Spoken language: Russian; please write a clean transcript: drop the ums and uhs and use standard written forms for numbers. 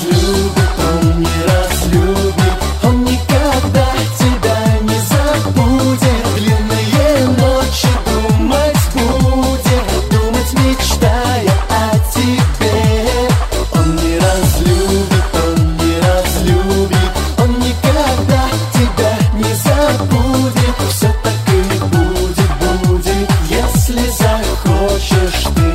разлюбит, он не разлюбит, он никогда тебя не забудет. Длинные ночи думать будет, думать мечтая о тебе. Он не разлюбит, он не разлюбит, он никогда тебя не забудет. Все так и будет, если захочешь ты.